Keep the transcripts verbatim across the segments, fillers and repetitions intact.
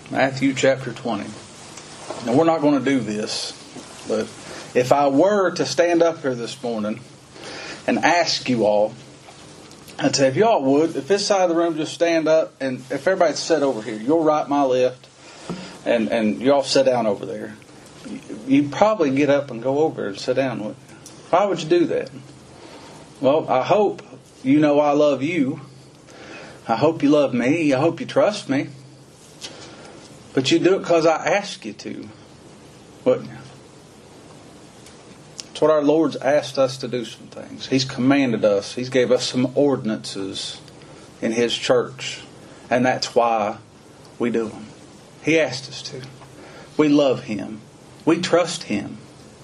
Matthew chapter twenty. Now, we're not going to do this, but if I were to stand up here this morning and ask you all, I'd say if y'all would, if this side of the room just stand up, and if everybody's sit over here, you're right, my left, and, and y'all sit down over there, you'd probably get up and go over and sit down with me. Why would you do that? Well, I hope you know I love you. I hope you love me. I hope you trust me. But you do it because I ask you to, wouldn't you? It's what our Lord's asked us to do some things. He's commanded us. He's gave us some ordinances in His church. And that's why we do them. He asked us to. We love Him. We trust Him.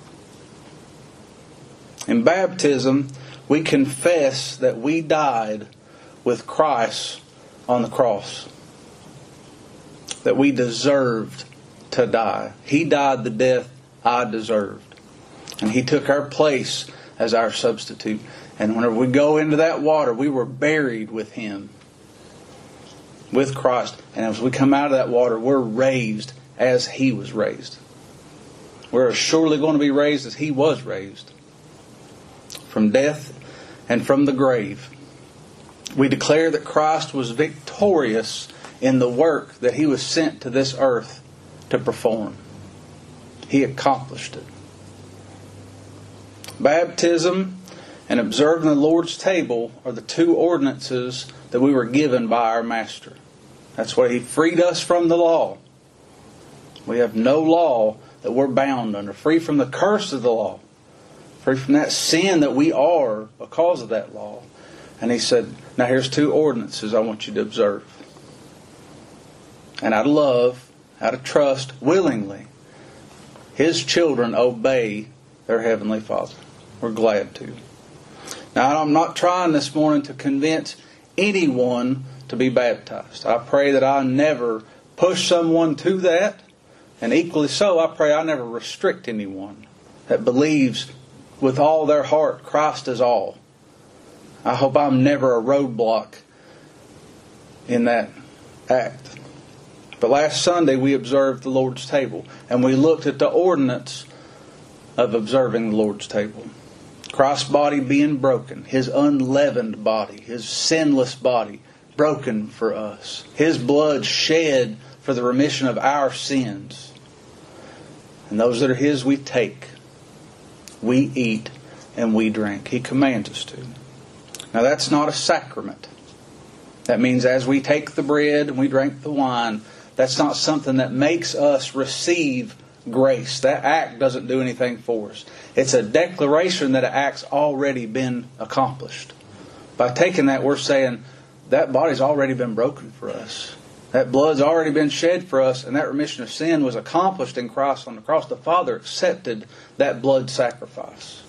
In baptism, we confess that we died with Christ on the cross. That we deserved to die. He died the death I deserved. And He took our place as our substitute. And whenever we go into that water, we were buried with Him. With Christ. And as we come out of that water, we're raised as He was raised. We're as surely going to be raised as He was raised. From death and from the grave. We declare that Christ was victorious in the work that He was sent to this earth to perform. He accomplished it. Baptism and observing the Lord's table are the two ordinances that we were given by our Master. That's why He freed us from the law. We have no law that we're bound under. Free from the curse of the law. Free from that sin that we are because of that law. And He said, now here's two ordinances I want you to observe. And out of love, out of trust, willingly, His children obey their Heavenly Father. We're glad to. Now, I'm not trying this morning to convince anyone to be baptized. I pray that I never push someone to that. And equally so, I pray I never restrict anyone that believes with all their heart Christ is all. I hope I'm never a roadblock in that act. But last Sunday we observed the Lord's table. And we looked at the ordinance of observing the Lord's table. Christ's body being broken. His unleavened body. His sinless body. Broken for us. His blood shed for the remission of our sins. And those that are His we take. We eat and we drink. He commands us to. Now that's not a sacrament. That means as we take the bread and we drink the wine, that's not something that makes us receive grace. That act doesn't do anything for us. It's a declaration that an act's already been accomplished. By taking that, we're saying that body's already been broken for us. That blood's already been shed for us, and that remission of sin was accomplished in Christ on the cross. The Father accepted that blood sacrifice.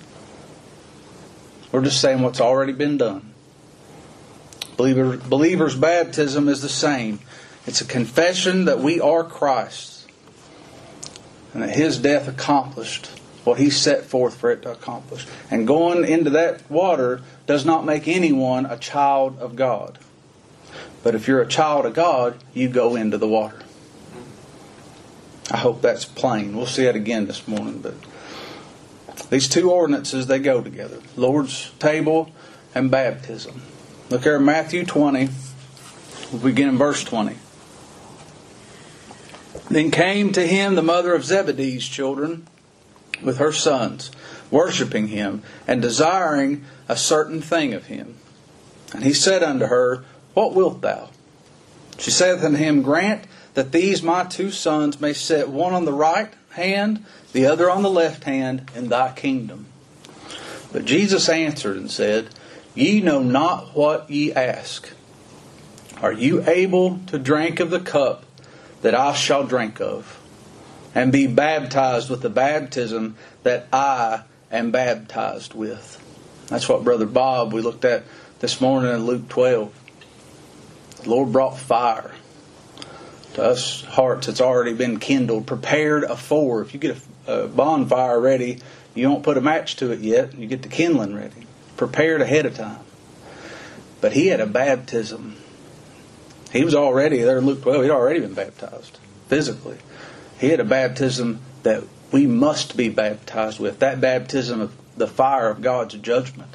We're just saying what's already been done. Believer, believer's baptism is the same. It's a confession that we are Christ's, and that His death accomplished what He set forth for it to accomplish. And going into that water does not make anyone a child of God. But if you're a child of God, you go into the water. I hope that's plain. We'll see it again this morning. But these two ordinances, they go together. Lord's table and baptism. Look here in Matthew twenty. We'll begin in verse twenty. Then came to Him the mother of Zebedee's children with her sons, worshipping Him and desiring a certain thing of Him. And He said unto her, What wilt thou? She saith unto Him, Grant that these my two sons may sit one on the right hand, the other on the left hand, in Thy kingdom. But Jesus answered and said, Ye know not what ye ask. Are you able to drink of the cup that I shall drink of, and be baptized with the baptism that I am baptized with? That's what Brother Bob we looked at this morning in Luke twelve. The Lord brought fire to us hearts that's already been kindled, prepared afore. If you get a, a bonfire ready, you don't put a match to it yet. You get the kindling ready. Prepared ahead of time. But He had a baptism. He was already, there in Luke twelve, He'd already been baptized. physically. He had a baptism that we must be baptized with. That baptism of the fire of God's judgment.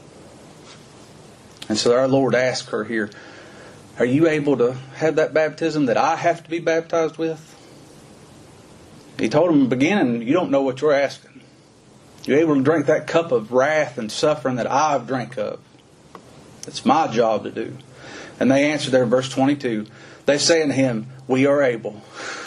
And so our Lord asked her here, are you able to have that baptism that I have to be baptized with? He told him in the beginning, you don't know what you're asking. You're able to drink that cup of wrath and suffering that I've drank of. It's my job to do. And they answered there in verse twenty-two. They say unto him, we are able.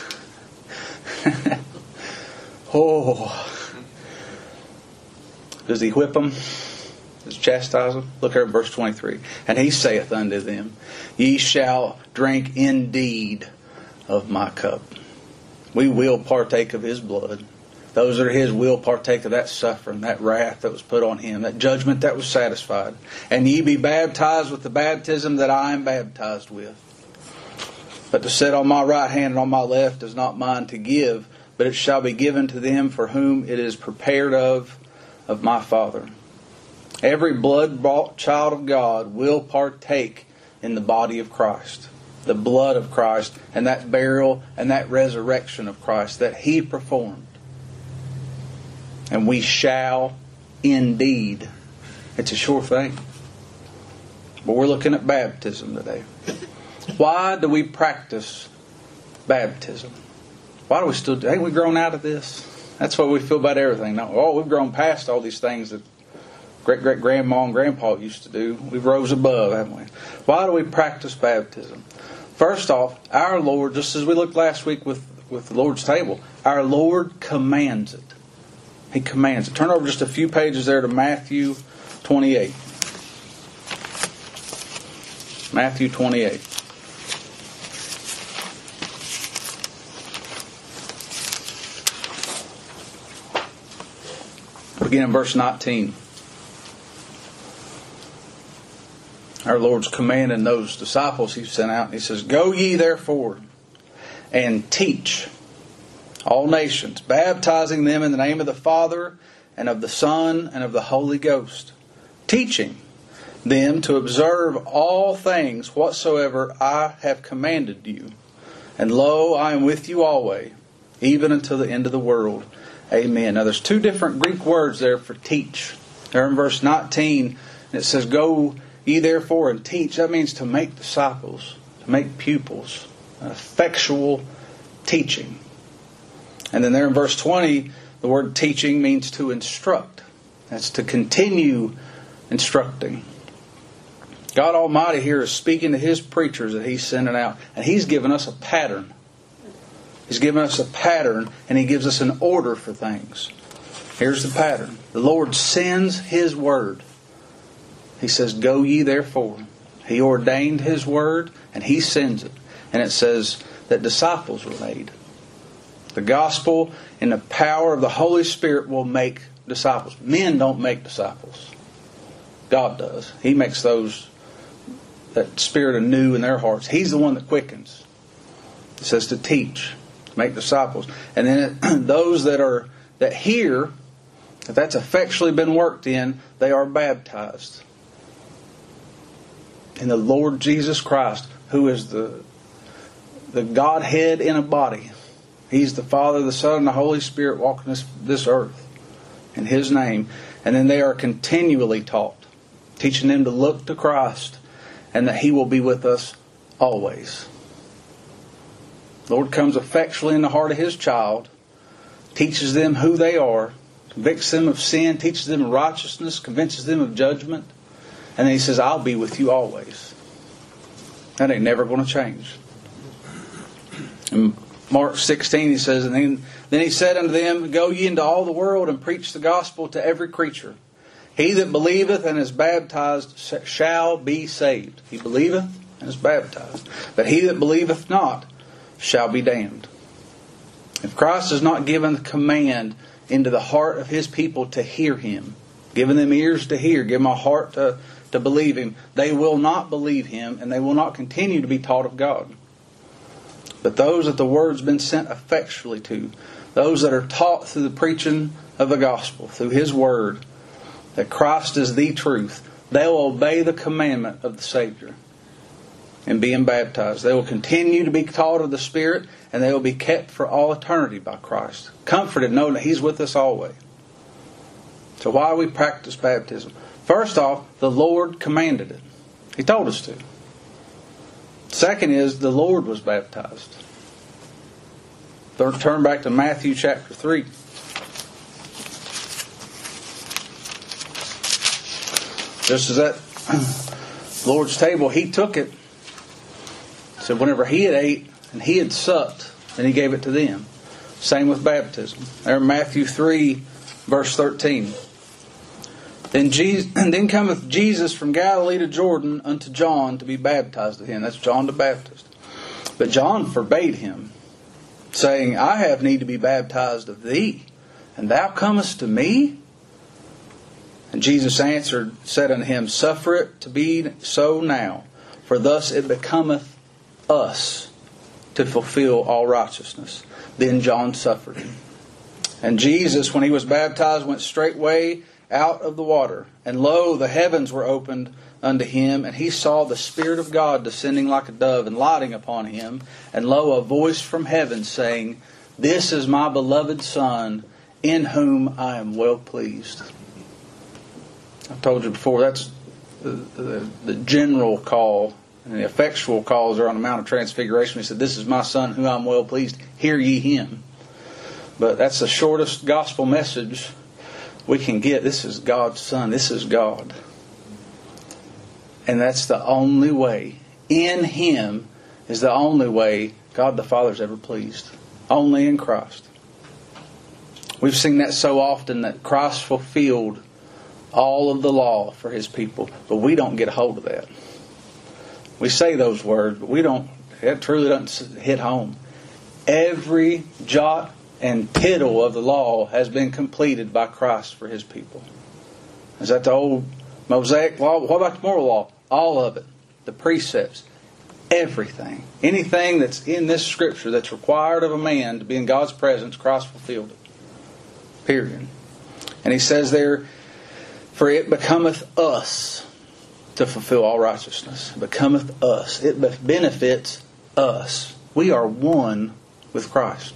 Oh. Does he whip them? Does he chastise them? Look here at verse twenty-three. And he saith unto them, ye shall drink indeed of my cup. We will partake of his blood. Those that are his will partake of that suffering, that wrath that was put on him, that judgment that was satisfied. And ye be baptized with the baptism that I am baptized with. But to sit on my right hand and on my left is not mine to give, but it shall be given to them for whom it is prepared of, of my Father. Every blood-bought child of God will partake in the body of Christ, the blood of Christ, and that burial and that resurrection of Christ that He performed. And we shall indeed. It's a sure thing. But we're looking at baptism today. Why do we practice baptism? Why do we still do? Ain't we grown out of this? That's what we feel about everything. No, oh, we've grown past all these things that great great grandma and grandpa used to do. We've rose above, haven't we? Why do we practice baptism? First off, our Lord, just as we looked last week with, with the Lord's table, our Lord commands it. He commands it. Turn over just a few pages there to Matthew twenty-eight. Matthew twenty-eight. Begin in verse nineteen. Our Lord's commanding those disciples He sent out. He says, go ye therefore and teach all nations, baptizing them in the name of the Father and of the Son and of the Holy Ghost, teaching them to observe all things whatsoever I have commanded you. And lo, I am with you always, even until the end of the world. Amen. Now there's two different Greek words there for teach. There in verse nineteen, it says, go ye therefore and teach. That means to make disciples, to make pupils, effectual teaching. And then there in verse twenty, the word teaching means to instruct. That's to continue instructing. God Almighty here is speaking to His preachers that He's sending out. And He's given us a pattern. He's given us a pattern and He gives us an order for things. Here's the pattern. The Lord sends His word. He says, go ye therefore. He ordained His word and He sends it. And it says that disciples were made. The gospel and the power of the Holy Spirit will make disciples. Men don't make disciples. God does. He makes those, that spirit anew in their hearts. He's the one that quickens. It says to teach, to make disciples. And then it, those that are that hear, if that's effectually been worked in, they are baptized in the Lord Jesus Christ, who is the the Godhead in a body. He's the Father, the Son, and the Holy Spirit walking this, this earth in His name. And then they are continually taught, teaching them to look to Christ and that He will be with us always. The Lord comes effectually in the heart of His child, teaches them who they are, convicts them of sin, teaches them of righteousness, convinces them of judgment. And then He says, I'll be with you always. That ain't never going to change. In Mark sixteen, He says, and then, then He said unto them, go ye into all the world and preach the gospel to every creature. He that believeth and is baptized shall be saved. He believeth and is baptized. But he that believeth not shall be damned. If Christ has not given the command into the heart of His people to hear Him, given them ears to hear, give them a heart to, to believe Him, they will not believe Him and they will not continue to be taught of God. But those that the word's been sent effectually to, those that are taught through the preaching of the gospel, through His word, that Christ is the truth, they'll obey the commandment of the Savior. in being baptized. They will continue to be taught of the Spirit, and they will be kept for all eternity by Christ, comforted knowing that He's with us always. So why do we practice baptism? First off, the Lord commanded it. He told us to. Second is, the Lord was baptized. Third, turn back to Matthew chapter three. Just as that Lord's table, He took it. So whenever He had ate and He had supped, then He gave it to them. Same with baptism. There, Matthew three, verse thirteen. Then Jesus, then cometh Jesus from Galilee to Jordan unto John to be baptized of him. That's John the Baptist. But John forbade him, saying, I have need to be baptized of thee, and thou comest to me? And Jesus answered, said unto him, Suffer it to be so now, for thus it becometh us to fulfill all righteousness. Then John suffered him. And Jesus, when He was baptized, went straightway out of the water. And lo, the heavens were opened unto Him, and He saw the Spirit of God descending like a dove and lighting upon Him. And lo, a voice from heaven saying, This is my beloved Son, in whom I am well pleased. I've told you before, that's the, the, the general call, and the effectual calls are on the Mount of Transfiguration. He said, This is my Son, whom I am well pleased. Hear ye Him. But that's the shortest gospel message we can get. This is God's Son. This is God. And that's the only way. In Him is the only way God the Father's ever pleased. Only in Christ. We've seen that so often, that Christ fulfilled all of the law for His people. But we don't get a hold of that. We say those words, but we don't. It truly doesn't hit home. Every jot and tittle of the law has been completed by Christ for His people. Is that the old Mosaic law? What about the moral law? All of it. The precepts. Everything. Anything that's in this Scripture that's required of a man to be in God's presence, Christ fulfilled it. Period. And He says there, For it becometh us to fulfill all righteousness. It becometh us. It benefits us. We are one with Christ.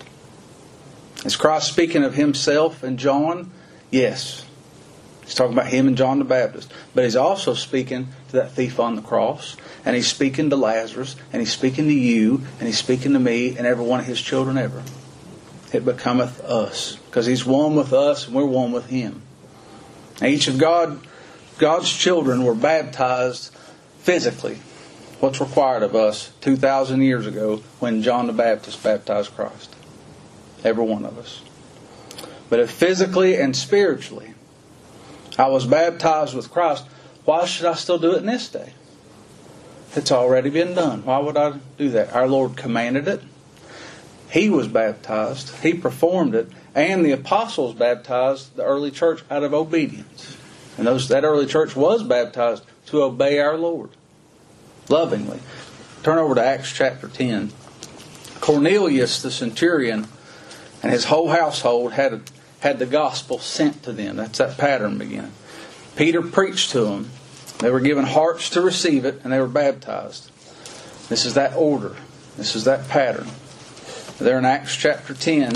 Is Christ speaking of Himself and John? Yes. He's talking about Him and John the Baptist. But He's also speaking to that thief on the cross. And He's speaking to Lazarus. And He's speaking to you. And He's speaking to me and every one of His children ever. It becometh us. Because He's one with us and we're one with Him. And each of God, God's children were baptized physically. What's required of us two thousand years ago when John the Baptist baptized Christ. Every one of us. But if physically and spiritually I was baptized with Christ, why should I still do it in this day? It's already been done. Why would I do that? Our Lord commanded it. He was baptized. He performed it. And the apostles baptized the early church out of obedience. And those that early church was baptized to obey our Lord. Lovingly. Turn over to Acts chapter ten. Cornelius the centurion and his whole household had, had the gospel sent to them. That's that pattern beginning. Peter preached to them. They were given hearts to receive it, and they were baptized. This is that order. This is that pattern. There in Acts chapter ten,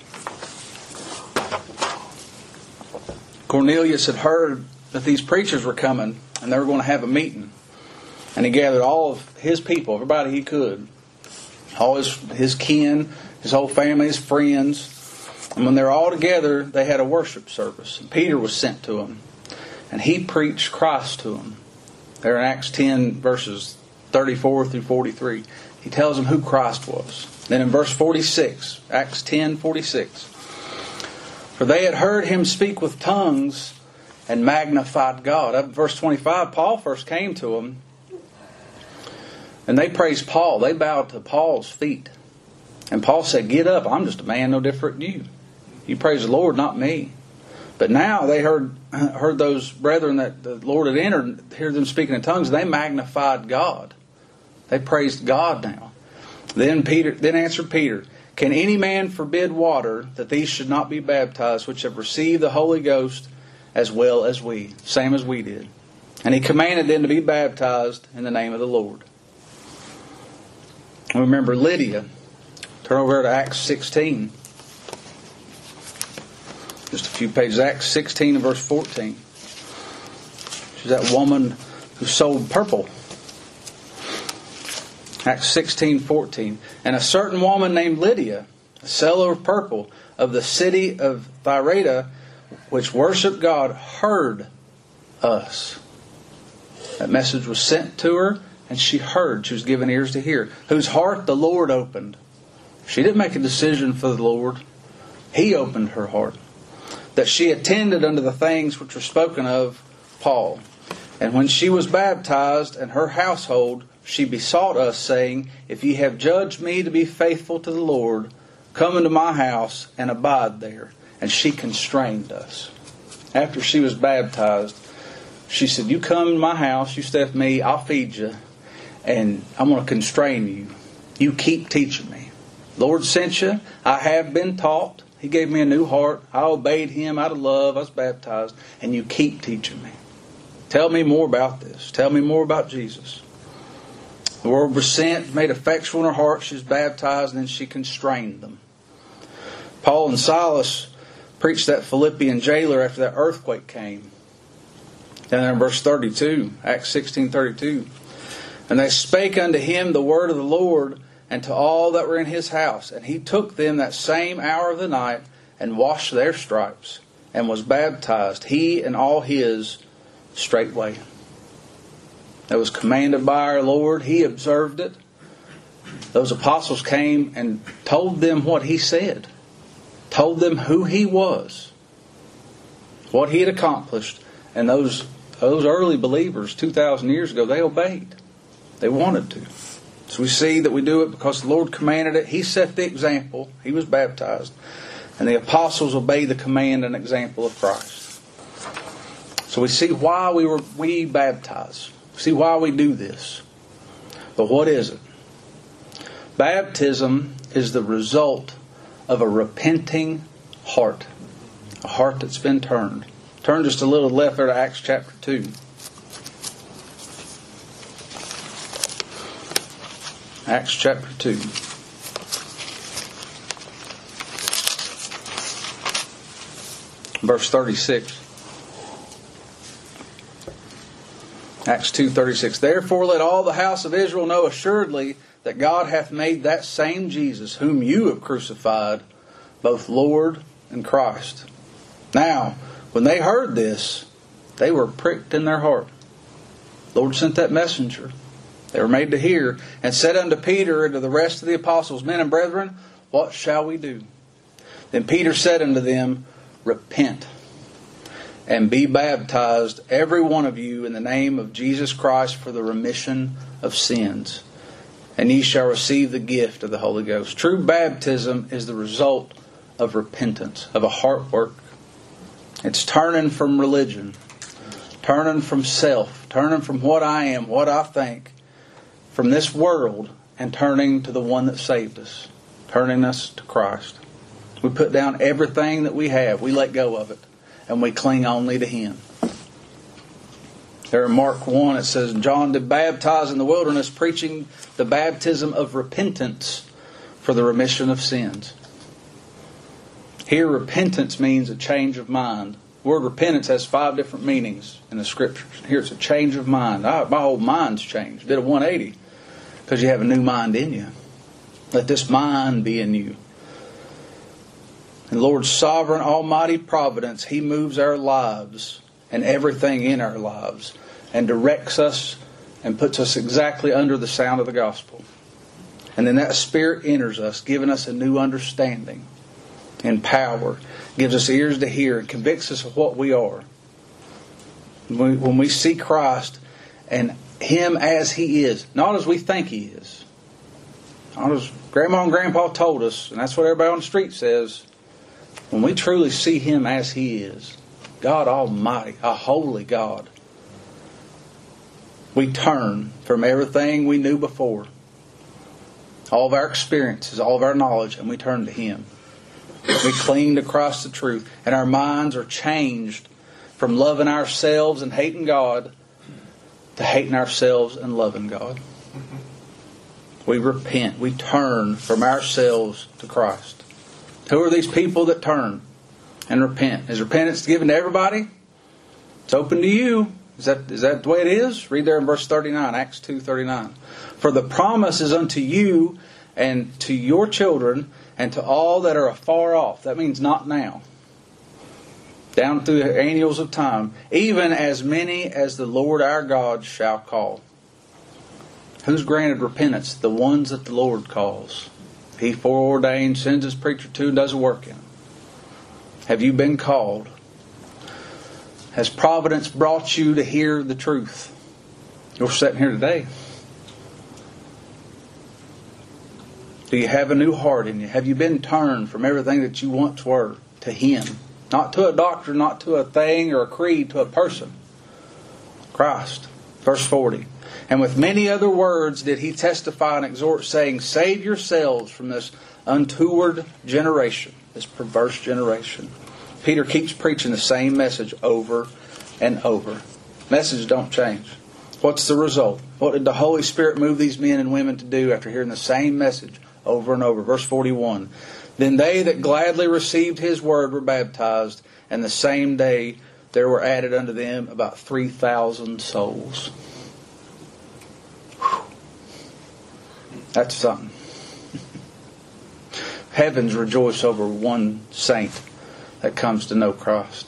Cornelius had heard that these preachers were coming, and they were going to have a meeting. And he gathered all of his people, everybody he could. All his, his kin, his whole family, his friends. And when they were all together, they had a worship service. And Peter was sent to them. And he preached Christ to them. There in Acts ten, verses thirty-four through forty-three. He tells them who Christ was. Then in verse forty-six, Acts ten forty-six. For they had heard him speak with tongues and magnified God. Up in verse twenty-five, Paul first came to them. And they praised Paul. They bowed to Paul's feet. And Paul said, get up. I'm just a man no different than you. You praise the Lord, not me. But now they heard heard those brethren that the Lord had entered, hear them speaking in tongues. They magnified God. They praised God now. Then Peter, then answered Peter, can any man forbid water that these should not be baptized, which have received the Holy Ghost as well as we, same as we did? And he commanded them to be baptized in the name of the Lord. Remember Lydia. Turn over to Acts sixteen. Just a few pages. Acts sixteen and verse fourteen. She's that woman who sold purple. Acts sixteen fourteen. And a certain woman named Lydia, a seller of purple, of the city of Thyatira, which worshipped God, heard us. That message was sent to her, and she heard. She was given ears to hear. Whose heart the Lord opened. She didn't make a decision for the Lord. He opened her heart. That she attended unto the things which were spoken of Paul. And when she was baptized and her household, she besought us, saying, If ye have judged me to be faithful to the Lord, come into my house and abide there. And she constrained us. After she was baptized, she said, You come to my house, you stay with me, I'll feed you, and I'm going to constrain you. You keep teaching me. Lord sent you. I have been taught. He gave me a new heart. I obeyed Him out of love. I was baptized. And you keep teaching me. Tell me more about this. Tell me more about Jesus. The word was sent, made effectual in her heart. She was baptized, and then she constrained them. Paul and Silas preached that Philippian jailer after that earthquake came. Down there in verse thirty-two, Acts sixteen thirty-two. And they spake unto him the word of the Lord, and to all that were in his house. And he took them that same hour of the night, and washed their stripes, and was baptized, he and all his, straightway. That was commanded by our Lord. He observed it. Those apostles came and told them what He said. Told them who He was. What He had accomplished. And those, those early believers two thousand years ago, they obeyed. They wanted to. So we see that we do it because the Lord commanded it. He set the example. He was baptized. And the apostles obeyed the command and example of Christ. So we see why we were we baptized. See why we do this. But what is it? Baptism is the result of a repenting heart. A heart that's been turned. Turn just a little left there to Acts chapter two. Acts chapter two. Verse thirty-six. Acts two thirty-six. Therefore let all the house of Israel know assuredly that God hath made that same Jesus, whom you have crucified, both Lord and Christ. Now, when they heard this, they were pricked in their heart. The Lord sent that messenger. They were made to hear, and said unto Peter and to the rest of the apostles, Men and brethren, what shall we do? Then Peter said unto them, Repent, and be baptized, every one of you, in the name of Jesus Christ for the remission of sins. And ye shall receive the gift of the Holy Ghost. True baptism is the result of repentance, of a heart work. It's turning from religion, turning from self, turning from what I am, what I think, from this world, and turning to the one that saved us, turning us to Christ. We put down everything that we have. We let go of it, and we cling only to Him. There in Mark one it says, John did baptize in the wilderness, preaching the baptism of repentance for the remission of sins. Here repentance means a change of mind. The word repentance has five different meanings in the Scriptures. Here it's a change of mind. My whole mind's changed. Did a one eighty because you have a new mind in you. Let this mind be in you. In the Lord's sovereign, almighty providence, He moves our lives and everything in our lives and directs us and puts us exactly under the sound of the gospel. And then that Spirit enters us, giving us a new understanding and power, gives us ears to hear, and convicts us of what we are. When we see Christ and Him as He is, not as we think He is, not as Grandma and Grandpa told us, and that's what everybody on the street says. When we truly see Him as He is, God Almighty, a holy God, we turn from everything we knew before, all of our experiences, all of our knowledge, and we turn to Him. We cling to Christ the truth, and our minds are changed from loving ourselves and hating God to hating ourselves and loving God. We repent. We turn from ourselves to Christ. Who are these people that turn and repent? Is repentance given to everybody? It's open to you. Is that, is that the way it is? Read there in verse thirty-nine, Acts two thirty-nine. For the promise is unto you and to your children and to all that are afar off. That means not now. Down through the annuals of time. Even as many as the Lord our God shall call. Who's granted repentance? The ones that the Lord calls. He foreordains, sends His preacher to, and does a work in them. Have you been called? Has providence brought you to hear the truth? You're sitting here today. Do you have a new heart in you? Have you been turned from everything that you once were to Him? Not to a doctrine, not to a thing or a creed, to a person. Christ. Verse forty. And with many other words did He testify and exhort, saying, save yourselves from this untoward generation, this perverse generation. Peter keeps preaching the same message over and over. Messages don't change. What's the result? What did the Holy Spirit move these men and women to do after hearing the same message over and over? Verse forty-one. Then they that gladly received His word were baptized, and the same day there were added unto them about three thousand souls. Whew. That's something. Heavens rejoice over one saint that comes to know Christ.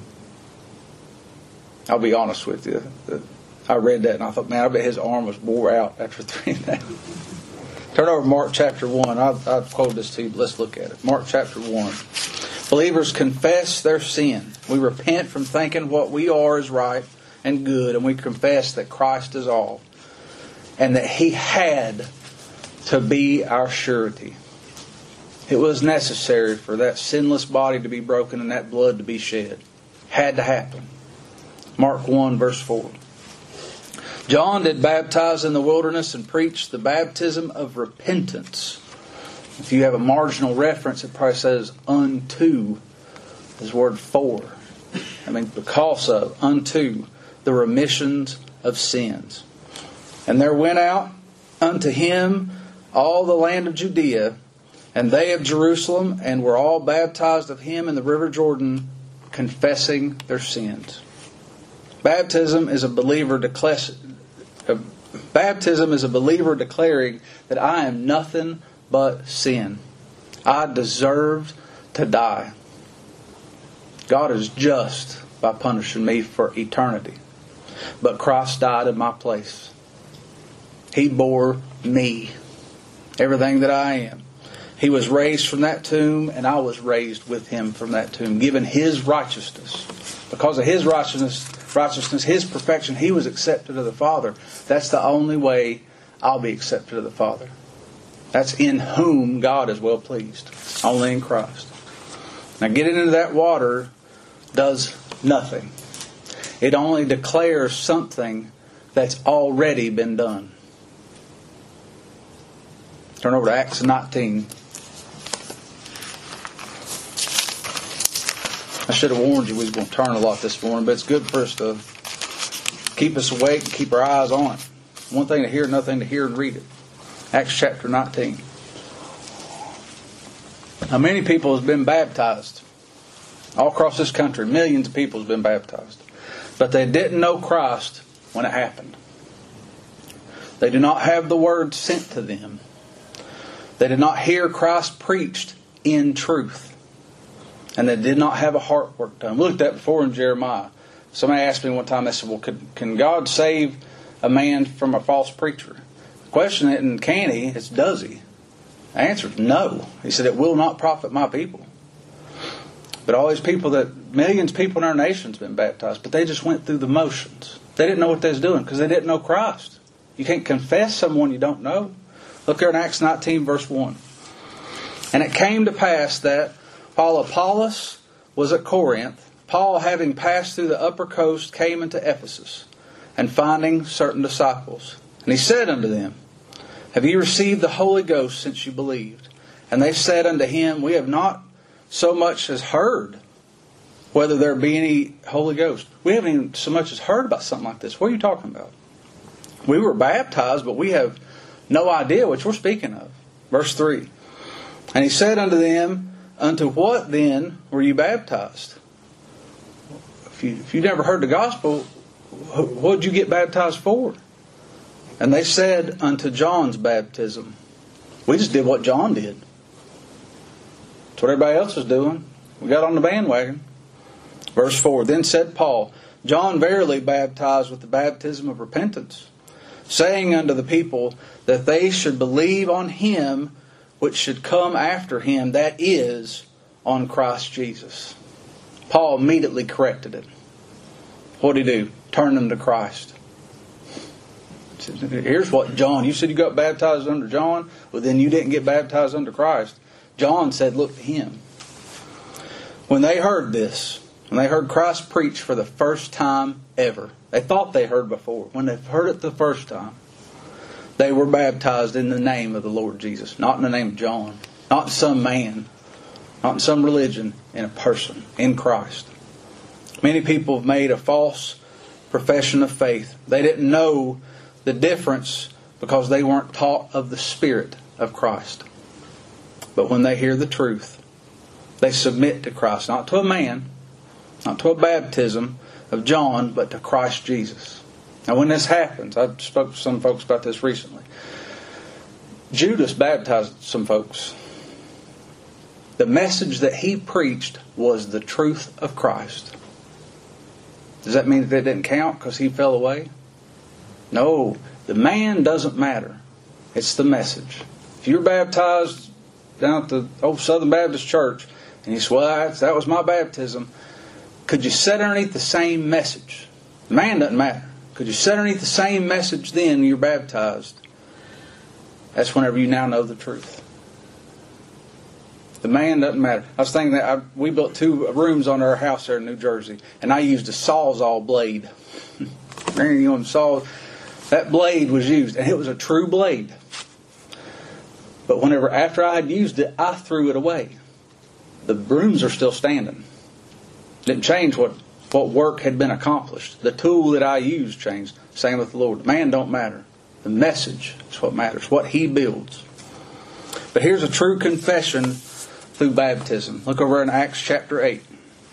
I'll be honest with you. I read that and I thought, man, I bet his arm was wore out after three days. Turn over to Mark chapter one. I've, I've quoted this to you, but let's look at it. Mark chapter one. Believers confess their sin. We repent from thinking what we are is right and good, and we confess that Christ is all. And that He had to be our surety. It was necessary for that sinless body to be broken and that blood to be shed. Had to happen. Mark one verse four. John did baptize in the wilderness and preach the baptism of repentance. If you have a marginal reference, it probably says unto. This word for. I mean because of. Unto the remissions of sins. And there went out unto Him all the land of Judea, and they of Jerusalem, and were all baptized of Him in the river Jordan, confessing their sins. Baptism is a believer declares, Baptism is a believer declaring that I am nothing but sin. I deserved to die. God is just by punishing me for eternity. But Christ died in my place. He bore me. Everything that I am. He was raised from that tomb, and I was raised with Him from that tomb, given His righteousness. Because of His righteousness, righteousness, His perfection, He was accepted of the Father. That's the only way I'll be accepted of the Father. That's in whom God is well pleased. Only in Christ. Now getting into that water does nothing. It only declares something that's already been done. Turn over to Acts nineteen. I should have warned you we was going to turn a lot this morning, but it's good for us to keep us awake and keep our eyes on it. One thing to hear, another thing to hear and read it. Acts chapter nineteen. Now many people have been baptized. All across this country, millions of people have been baptized. But they didn't know Christ when it happened. They do not have the word sent to them. They did not hear Christ preached in truth. And they did not have a heart work done. We looked at that before in Jeremiah. Somebody asked me one time, they said, well, could, can God save a man from a false preacher? The question isn't can He, it's does He? The answer is no. He said, it will not profit my people. But all these people that, millions of people in our nation's been baptized, but they just went through the motions. They didn't know what they was doing because they didn't know Christ. You can't confess someone you don't know. Look there in Acts nineteen verse one. And it came to pass that while Apollos was at Corinth, Paul, having passed through the upper coast, came into Ephesus, and finding certain disciples. And he said unto them, have ye received the Holy Ghost since you believed? And they said unto him, we have not so much as heard whether there be any Holy Ghost. We haven't even so much as heard about something like this. What are you talking about? We were baptized, but we have no idea which we're speaking of. Verse three. And he said unto them, unto what then were you baptized? If you, if you never heard the gospel, what did you get baptized for? And they said, unto John's baptism. We just did what John did. That's what everybody else was doing. We got on the bandwagon. Verse four. Then said Paul, John verily baptized with the baptism of repentance, saying unto the people that they should believe on him which should come after him, that is, on Christ Jesus. Paul immediately corrected it. What did he do? Turn them to Christ. Here's what John, you said you got baptized under John, well then you didn't get baptized under Christ. John said, look to him. When they heard this, when they heard Christ preach for the first time ever, they thought they heard before. When they heard it the first time, they were baptized in the name of the Lord Jesus. Not in the name of John. Not in some man. Not in some religion. In a person. In Christ. Many people have made a false profession of faith. They didn't know the difference because they weren't taught of the Spirit of Christ. But when they hear the truth, they submit to Christ. Not to a man. Not to a baptism of John, but to Christ Jesus. Now when this happens, I spoke to some folks about this recently. Judas baptized some folks. The message that he preached was the truth of Christ. Does that mean that it didn't count because he fell away? No, the man doesn't matter. It's the message. If you're baptized down at the old Southern Baptist Church and you say, well, that was my baptism, could you sit underneath the same message? The man doesn't matter. Could you sit underneath the same message then when you're baptized? That's whenever you now know the truth. The man doesn't matter. I was thinking that I, we built two rooms on our house there in New Jersey, and I used a Sawzall blade. You know, saw that blade was used, and it was a true blade. But whenever after I had used it, I threw it away. The rooms are still standing. Didn't change what. What work had been accomplished. The tool that I used changed. Same with the Lord. The man don't matter. The message is what matters. What he builds. But here's a true confession through baptism. Look over in Acts chapter eight.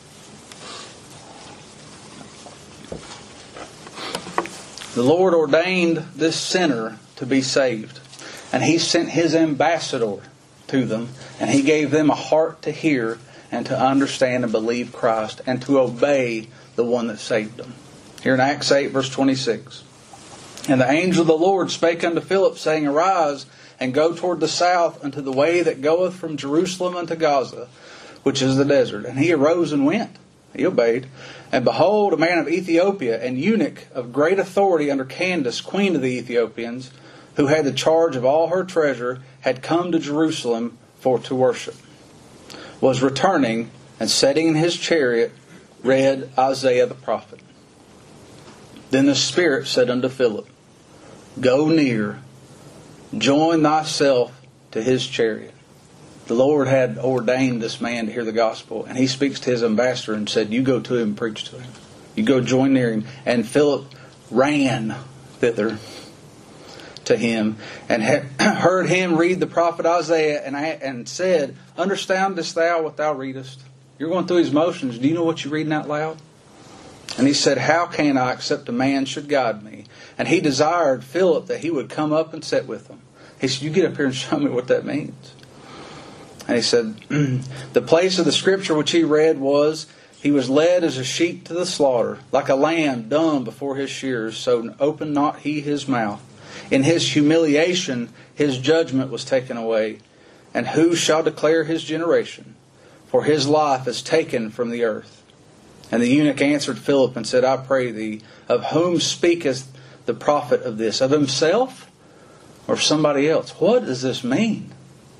The Lord ordained this sinner to be saved. And He sent His ambassador to them. And He gave them a heart to hear and to understand and believe Christ, and to obey the one that saved them. Here in Acts eight, verse twenty-six. And the angel of the Lord spake unto Philip, saying, Arise, and go toward the south unto the way that goeth from Jerusalem unto Gaza, which is the desert. And he arose and went. He obeyed. And behold, a man of Ethiopia, an eunuch of great authority under Candace, queen of the Ethiopians, who had the charge of all her treasure, had come to Jerusalem for to worship, was returning, and sitting in his chariot, read Isaiah the prophet. Then the Spirit said unto Philip, Go near, join thyself to his chariot. The Lord had ordained this man to hear the gospel, and he speaks to his ambassador and said, You go to him and preach to him. You go join near him. And Philip ran thither to him, and heard him read the prophet Isaiah, and, and said, Understandest thou what thou readest? You're going through his motions. Do you know what you're reading out loud? And he said, How can I, except a man should guide me? And he desired Philip that he would come up and sit with him. He said, You get up here and show me what that means. And he said, The place of the scripture which he read was, He was led as a sheep to the slaughter, like a lamb dumb before his shearers, so opened not he his mouth. In his humiliation, his judgment was taken away. And who shall declare his generation? For his life is taken from the earth. And the eunuch answered Philip and said, I pray thee, of whom speaketh the prophet of this? Of himself or somebody else? What does this mean?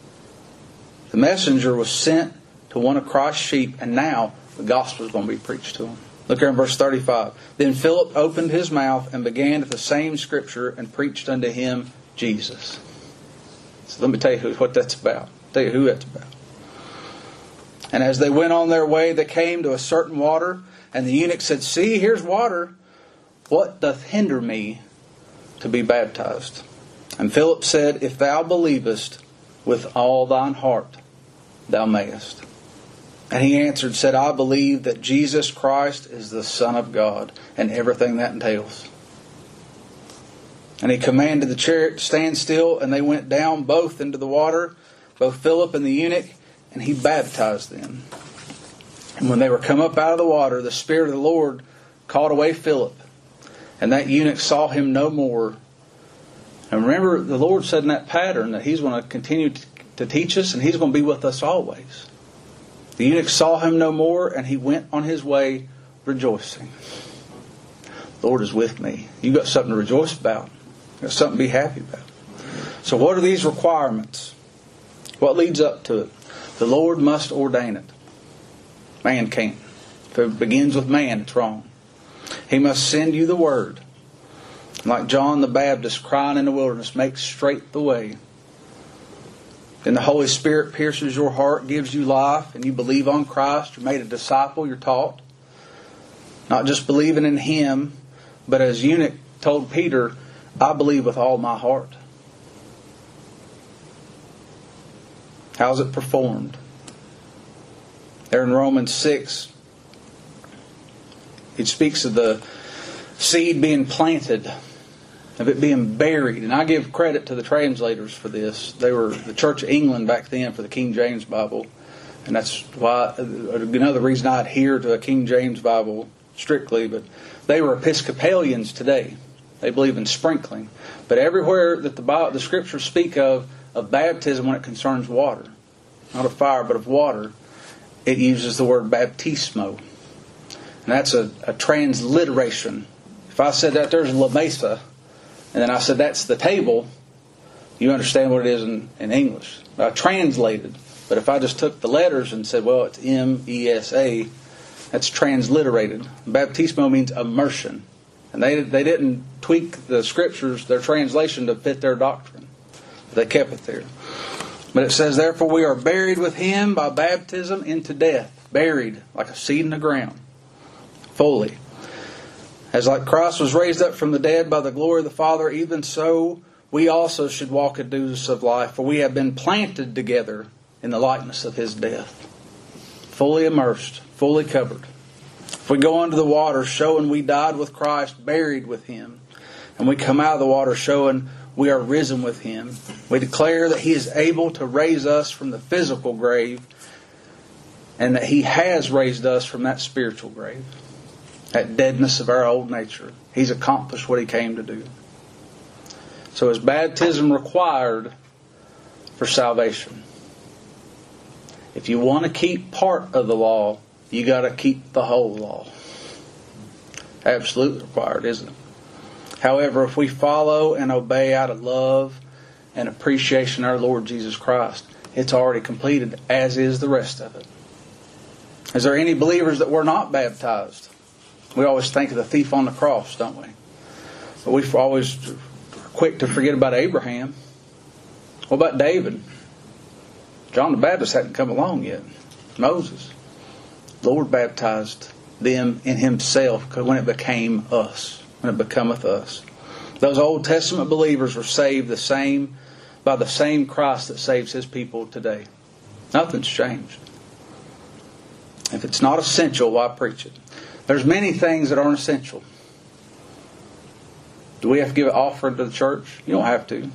The messenger was sent to one of Christ's sheep, and now the gospel is going to be preached to him. Look here in verse thirty-five. Then Philip opened his mouth and began at the same scripture and preached unto him Jesus. So let me tell you who, what that's about. I'll tell you who that's about. And as they went on their way, they came to a certain water, and the eunuch said, See, here's water. What doth hinder me to be baptized? And Philip said, If thou believest with all thine heart, thou mayest. And he answered, said, I believe that Jesus Christ is the Son of God, and everything that entails. And he commanded the chariot to stand still, and they went down both into the water, both Philip and the eunuch, and he baptized them. And when they were come up out of the water, the Spirit of the Lord called away Philip, and that eunuch saw him no more. And remember, the Lord said in that pattern that He's going to continue to teach us, and He's going to be with us always. The eunuch saw him no more, and he went on his way rejoicing. The Lord is with me. You've got something to rejoice about. You've got something to be happy about. So what are these requirements? What leads up to it? The Lord must ordain it. Man can't. If it begins with man, it's wrong. He must send you the Word. Like John the Baptist crying in the wilderness, make straight the way. Then the Holy Spirit pierces your heart, gives you life, and you believe on Christ. You're made a disciple, you're taught. Not just believing in Him, but as eunuch told Peter, I believe with all my heart. How's it performed? There in Romans six, it speaks of the seed being planted, of it being buried. And I give credit to the translators for this. They were the Church of England back then for the King James Bible. And that's why another reason I adhere to a King James Bible strictly. But they were Episcopalians today. They believe in sprinkling. But everywhere that the Bible, the Scriptures speak of, of baptism when it concerns water, not of fire but of water, it uses the word baptismo. And that's a, a transliteration. If I said that there's La Mesa, and then I said that's the table, you understand what it is in, in English. I translated. But if I just took the letters and said, well, it's M E S A, that's transliterated. Baptismo means immersion. And they they didn't tweak the Scriptures, their translation, to fit their doctrine. They kept it there. But it says, therefore we are buried with Him by baptism into death. Buried like a seed in the ground. Fully. As like Christ was raised up from the dead by the glory of the Father, even so we also should walk in newness of life. For we have been planted together in the likeness of His death. Fully immersed, fully covered. If we go under the water showing we died with Christ, buried with Him, and we come out of the water showing we are risen with Him, we declare that He is able to raise us from the physical grave, and that He has raised us from that spiritual grave. That deadness of our old nature. He's accomplished what He came to do. So is baptism required for salvation? If you want to keep part of the law, you got to keep the whole law. Absolutely required, isn't it? However, if we follow and obey out of love and appreciation of our Lord Jesus Christ, it's already completed, as is the rest of it. Is there any believers that were not baptized? We always think of the thief on the cross, don't we? But we're always quick to forget about Abraham. What about David? John the Baptist hadn't come along yet. Moses. The Lord baptized them in Himself when it became us. When it becometh us. Those Old Testament believers were saved the same by the same Christ that saves His people today. Nothing's changed. If it's not essential, why preach it? There's many things that aren't essential. Do we have to give an offering to the church? You don't have to.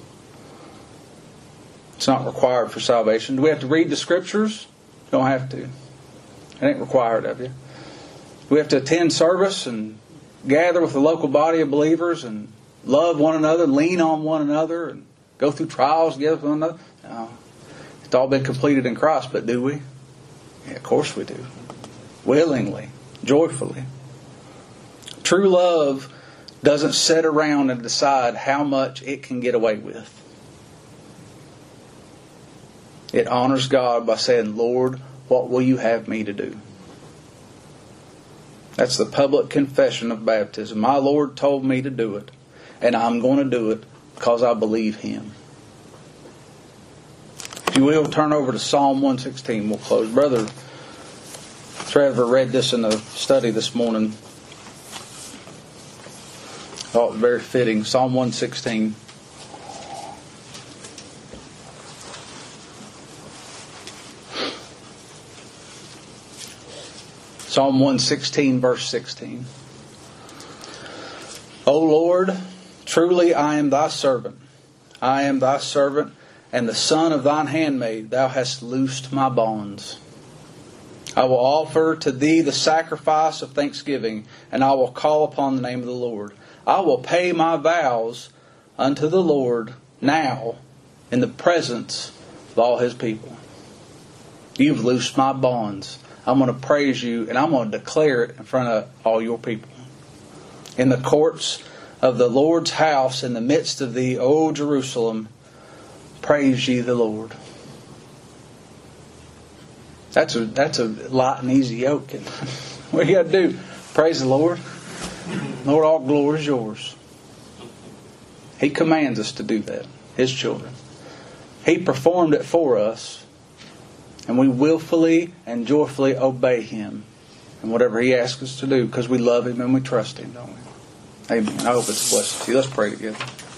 It's not required for salvation. Do we have to read the Scriptures? You don't have to. It ain't required of you. Do we have to attend service and gather with the local body of believers and love one another, lean on one another, and go through trials together with one another? No. It's all been completed in Christ, but do we? Yeah, of course we do. Willingly. Joyfully. True love doesn't sit around and decide how much it can get away with. It honors God by saying, Lord, what will you have me to do? That's the public confession of baptism. My Lord told me to do it, and I'm going to do it because I believe Him. If you will, turn over to Psalm one sixteen. We'll close. Brother Trevor read this in the study this morning. Thought it was very fitting. Psalm one sixteen. Psalm one sixteen, verse sixteen. O Lord, truly I am thy servant. I am thy servant, and the son of thine handmaid. Thou hast loosed my bonds. I will offer to thee the sacrifice of thanksgiving, and I will call upon the name of the Lord. I will pay my vows unto the Lord now in the presence of all His people. You've loosed my bonds. I'm going to praise you, and I'm going to declare it in front of all your people. In the courts of the Lord's house, in the midst of thee, O Jerusalem, praise ye the Lord. That's a that's a light and easy yoke. What do you got to do? Praise the Lord. Lord, all glory is yours. He commands us to do that, His children. He performed it for us, and we willfully and joyfully obey Him in whatever He asks us to do because we love Him and we trust Him, don't we? Amen. I hope it's a blessing to you. Let's pray together.